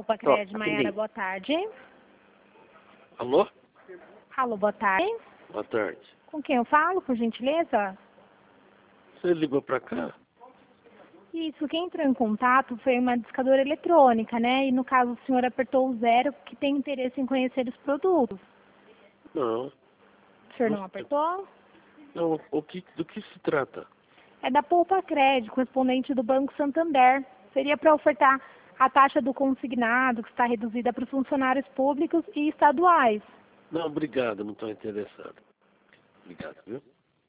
Poupa Crédito, Maiara, boa tarde. Alô? Alô, boa tarde. Boa tarde. Com quem eu falo, por gentileza? Você ligou pra cá? Isso, quem entrou em contato foi uma discadora eletrônica, né? E no caso o senhor apertou o 0 que tem interesse em conhecer os produtos. Não. O senhor não apertou? Não, do que se trata? É da Poupa Crédito, correspondente do Banco Santander. Seria para ofertar a taxa do consignado, que está reduzida para os funcionários públicos e estaduais. Não, obrigado, não estou interessado. Obrigado, viu?